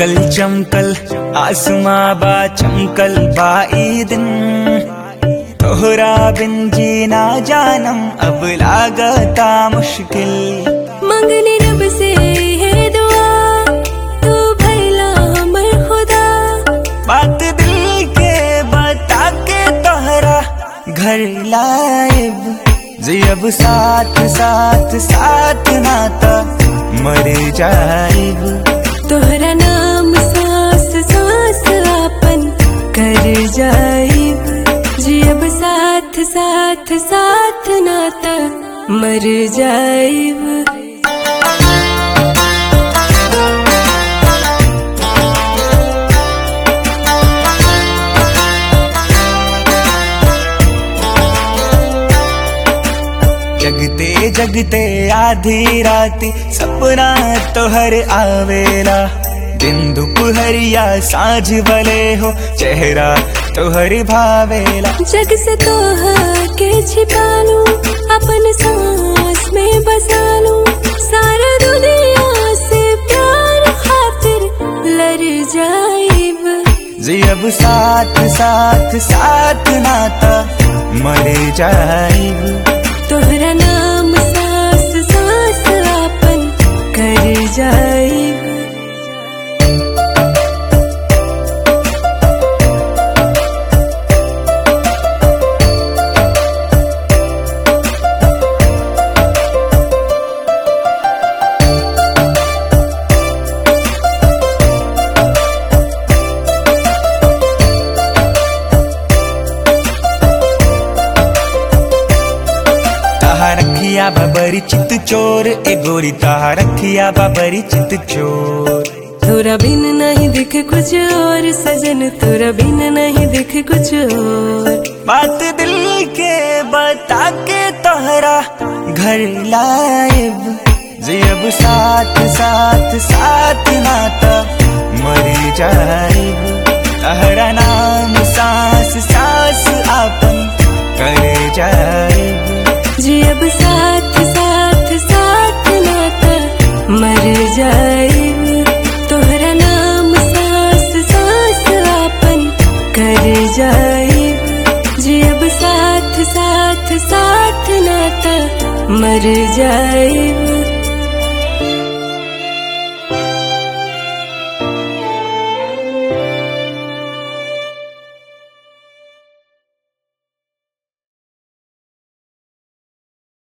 चमकल चमकल आसमां बा चमकल बा ई दिन, तोहरा बिन जीना जानम अब लागता मुश्किल। मंगनी रब से है दुआ, तू भैला हमर खुदा। बात दिल के बता के तोहरा घर लाएब, जियब साथ साथ साथ नाता मर जाएब। तोहरा नाम सांस सांस आपन कर जाइब, जियब साथ साथ साथ नाता मर जाइब। जगते जगते आधी राती सपना तोहर आवेला, दिन दोपहरिया साँझ भले हो चेहरा तोहर भावेला। जग से तोह के छिपा लूं, अपन सांस में बसा लूं, सारा दुनिया से प्यार खातिर लड़ जाइब। जियब साथ साथ साथ नाता मर जाइब। तोहरा नाम सांस सांस आपन कर जाइब। रखिया बाबरी चित चोर ए गोरी, ताहा रखिया बाबरी चित चोर। तोरा बिन नहीं दिख कुछ और सजन, तोरा बिन नहीं दिख कुछ और। बात दिल के बता के तोहरा घर लाएब, जियब साथ साथ साथ नाता मर जाएब। तोहरा नाम सांस सांस आपन कर जाएब, जियब साथ साथ साथ नाता मर जाइब। तोहरा नाम सांस सांस आपन कर जाइब, जियब साथ साथ साथ नाता मर जाइब।